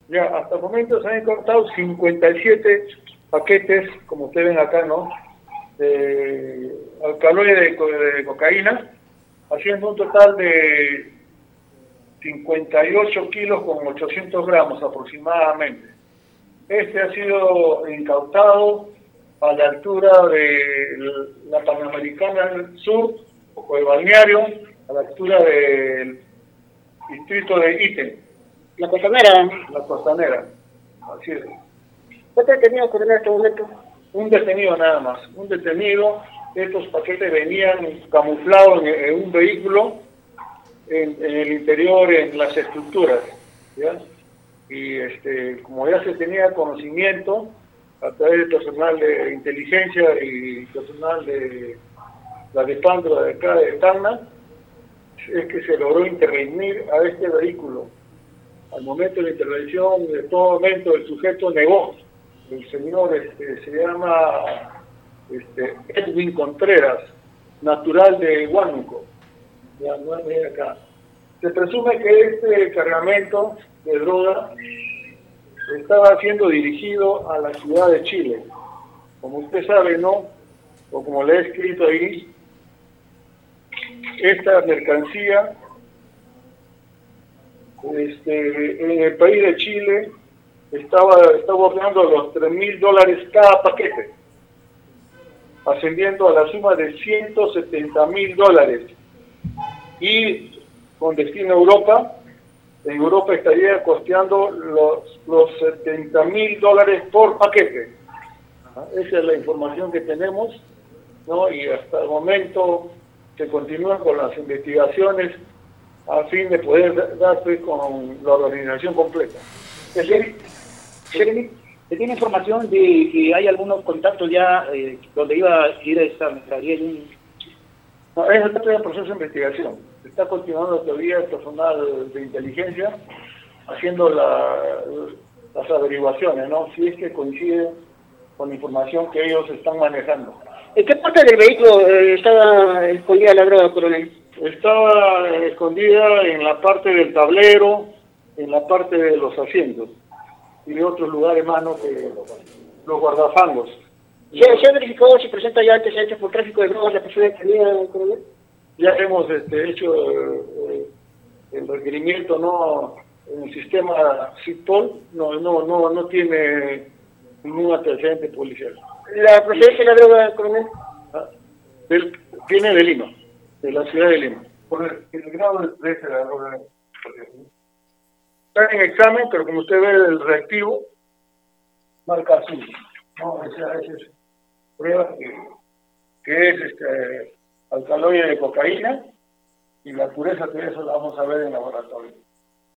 Ya, hasta el momento se han incautado 57 paquetes, como ustedes ven acá, ¿no? De alcaloide de cocaína, haciendo un total de 58 kilos con 800 gramos aproximadamente. Este ha sido incautado a la altura de la Panamericana Sur, o el balneario, a la altura del distrito de Iten. La costanera. La costanera, así es. ¿Cuántos detenidos coronel en este momento? Un detenido nada más, un detenido. Estos paquetes venían camuflados en un vehículo, en el interior, en las estructuras, ¿ya? Y como ya se tenía conocimiento a través del personal de inteligencia y personal de la DEFANDRO de acá de Tacna, es que se logró intervenir a este vehículo. Al momento de la intervención, de todo momento el sujeto negó. El señor se llama Edwin Contreras, natural de Huánuco, ya no es de acá. Se presume que este cargamento de droga estaba siendo dirigido a la ciudad de Chile. Como usted sabe, ¿no? O como le he escrito ahí, esta mercancía en el país de Chile está bordeando los $3.000 cada paquete, ascendiendo a la suma de $170.000. Y con destino a Europa, en Europa estaría costeando los $70.000 por paquete. Esa es la información que tenemos, ¿no? Y hasta el momento se continúan con las investigaciones a fin de poder darse con la organización completa. Jeremy, ¿se tiene información de que hay algunos contactos ya donde iba a ir esta mercadería? No, eso está todavía en proceso de investigación. Está continuando todavía el personal de inteligencia haciendo las averiguaciones, ¿no? Si es que coincide con la información que ellos están manejando. ¿En qué parte del vehículo estaba escondida la droga, coronel? Estaba escondida en la parte del tablero, en la parte de los asientos y de otros lugares más, ¿no? Que los guardafangos. ¿Se ha verificado si presenta ya antecedentes por tráfico de drogas la persona que tenía, coronel? Ya hemos hecho el requerimiento, ¿no? En el sistema CIPOL no tiene ningún antecedente policial. ¿La procedencia de la droga, coronel? Viene de Lima, de la ciudad de Lima. Por el grado de la droga. Está en examen, pero como usted ve el reactivo, marca azul. No, esa es prueba que es alcaloide de cocaína, y la pureza de eso la vamos a ver en laboratorio.